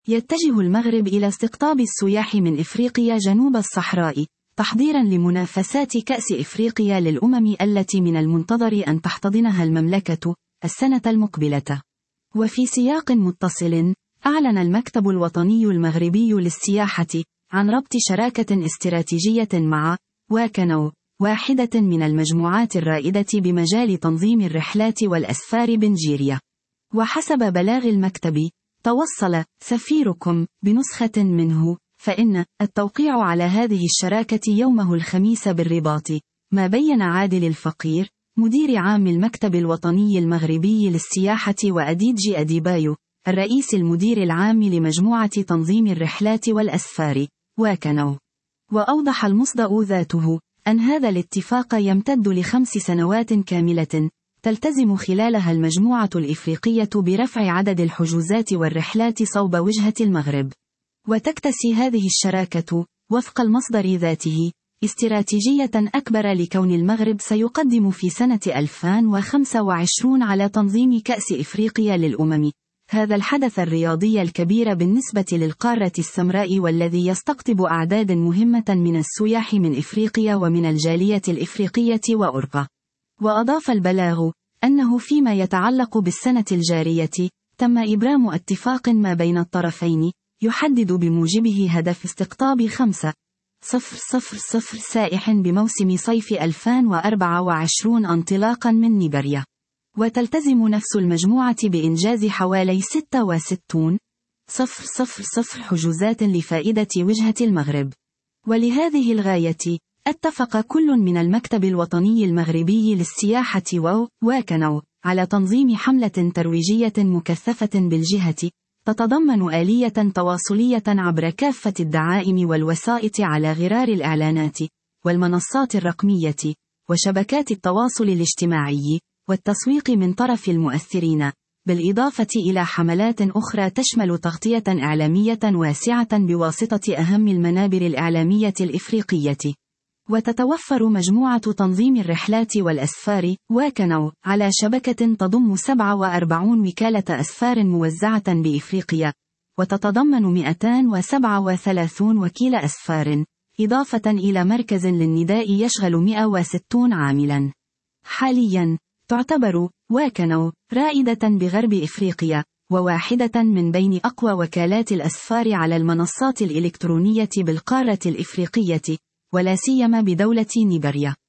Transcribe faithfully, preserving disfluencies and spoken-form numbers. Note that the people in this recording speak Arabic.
يتجه المغرب إلى استقطاب السياح من إفريقيا جنوب الصحراء، تحضيرا لمنافسات كأس إفريقيا للأمم التي من المنتظر أن تحتضنها المملكة السنة المقبلة. وفي سياق متصل، أعلن المكتب الوطني المغربي للسياحة عن ربط شراكة استراتيجية مع واكنو، واحدة من المجموعات الرائدة بمجال تنظيم الرحلات والأسفار بنيجيريا. وحسب بلاغ المكتب، توصل سفيركم بنسخة منه، فإن التوقيع على هذه الشراكة يومه الخميس بالرباط، ما بين عادل الفقير مدير عام المكتب الوطني المغربي للسياحة وأديجي أديبايو الرئيس المدير العام لمجموعة تنظيم الرحلات والأسفار واكنو. وأوضح المصدر ذاته أن هذا الاتفاق يمتد لخمس سنوات كاملة، تلتزم خلالها المجموعة الإفريقية برفع عدد الحجوزات والرحلات صوب وجهة المغرب. وتكتسي هذه الشراكة وفق المصدر ذاته استراتيجية أكبر لكون المغرب سيقدم في سنة ألفين وخمسة وعشرين على تنظيم كأس إفريقيا للأمم، هذا الحدث الرياضي الكبير بالنسبة للقارة السمراء والذي يستقطب أعداد مهمة من السياح من إفريقيا ومن الجالية الإفريقية وأوروبا. وأضاف البلاغ أنه فيما يتعلق بالسنة الجارية، تم إبرام اتفاق ما بين الطرفين يحدد بموجبه هدف استقطاب خمسة آلاف سائح بموسم صيف ألفين وأربعة وعشرين انطلاقا من نيجيريا. وتلتزم نفس المجموعة بإنجاز حوالي ستة وستين ألف حجوزات لفائدة وجهة المغرب. ولهذه الغاية، اتفق كل من المكتب الوطني المغربي للسياحة وواكنو على تنظيم حملة ترويجية مكثفة بالجهة، تتضمن آلية تواصلية عبر كافة الدعائم والوسائط على غرار الإعلانات والمنصات الرقمية وشبكات التواصل الاجتماعي والتسويق من طرف المؤثرين، بالإضافة إلى حملات أخرى تشمل تغطية إعلامية واسعة بواسطة أهم المنابر الإعلامية الإفريقية. وتتوفر مجموعة تنظيم الرحلات والأسفار واكنو على شبكة تضم سبعة وأربعين وكالة أسفار موزعة بإفريقيا، وتتضمن مئتين وسبعة وثلاثين وكيل أسفار، إضافة إلى مركز للنداء يشغل مئة وستين عاملا. حاليا تعتبر واكنو رائدة بغرب إفريقيا، وواحدة من بين أقوى وكالات الأسفار على المنصات الإلكترونية بالقارة الإفريقية، ولا سيما بدولة نيجيريا.